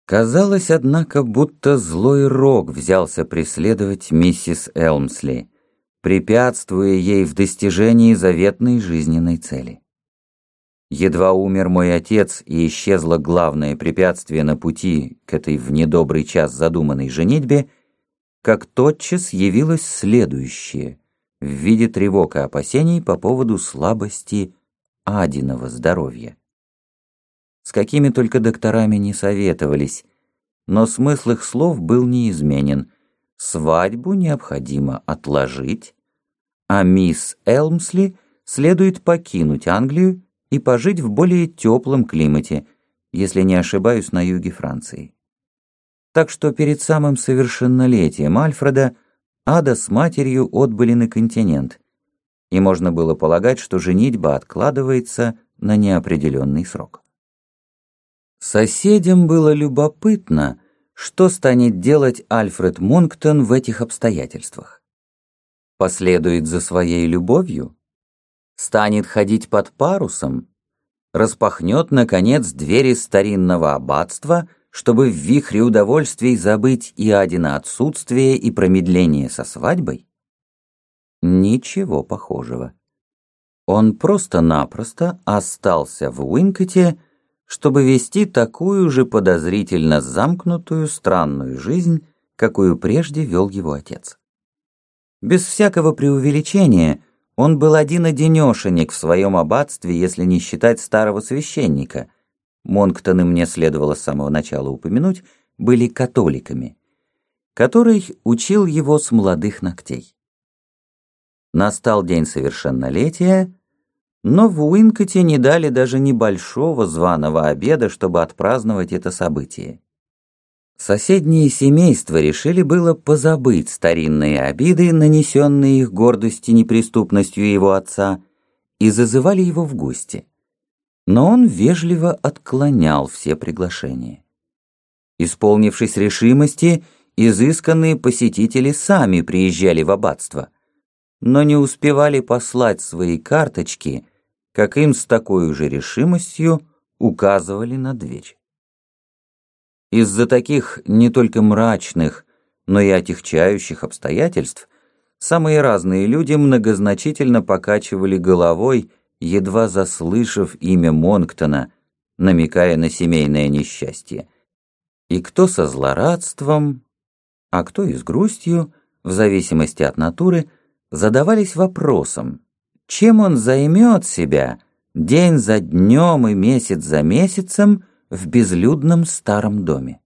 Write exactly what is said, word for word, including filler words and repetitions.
Казалось, однако, будто злой рок взялся преследовать миссис Элмсли, препятствуя ей в достижении заветной жизненной цели. Едва умер мой отец и исчезло главное препятствие на пути к этой в недобрый час задуманной женитьбе, как тотчас явилось следующее в виде тревог и опасений по поводу слабости Адиного здоровья. С какими только докторами не советовались, но смысл их слов был неизменен. Свадьбу необходимо отложить, а мисс Элмсли следует покинуть Англию и пожить в более теплом климате, если не ошибаюсь, на юге Франции. Так что перед самым совершеннолетием Альфреда Ада с матерью отбыли на континент, и можно было полагать, что женитьба откладывается на неопределенный срок. Соседям было любопытно, что станет делать Альфред Монктон в этих обстоятельствах. Последует за своей любовью? Станет ходить под парусом? Распахнет, наконец, двери старинного аббатства, чтобы в вихре удовольствий забыть и Адино отсутствие, и промедление со свадьбой? Ничего похожего. Он просто-напросто остался в Уинкоте, чтобы вести такую же подозрительно замкнутую странную жизнь, какую прежде вел его отец. Без всякого преувеличения, он был один-одинешенек в своем аббатстве, если не считать старого священника. Монктоны, мне следовало с самого начала упомянуть, были католиками, который учил его с молодых ногтей. Настал день совершеннолетия, но в Уинкоте не дали даже небольшого званого обеда, чтобы отпраздновать это событие. Соседние семейства решили было позабыть старинные обиды, нанесенные их гордости и неприступностью его отца, и зазывали его в гости. Но он вежливо отклонял все приглашения. Исполнившись решимости, изысканные посетители сами приезжали в аббатство, но не успевали послать свои карточки, как им с такой же решимостью указывали на дверь. Из-за таких не только мрачных, но и отягчающих обстоятельств самые разные люди многозначительно покачивали головой, едва заслышав имя Монктона, намекая на семейное несчастье. И кто со злорадством, а кто и с грустью, в зависимости от натуры, задавались вопросом, чем он займет себя день за днем и месяц за месяцем в безлюдном старом доме.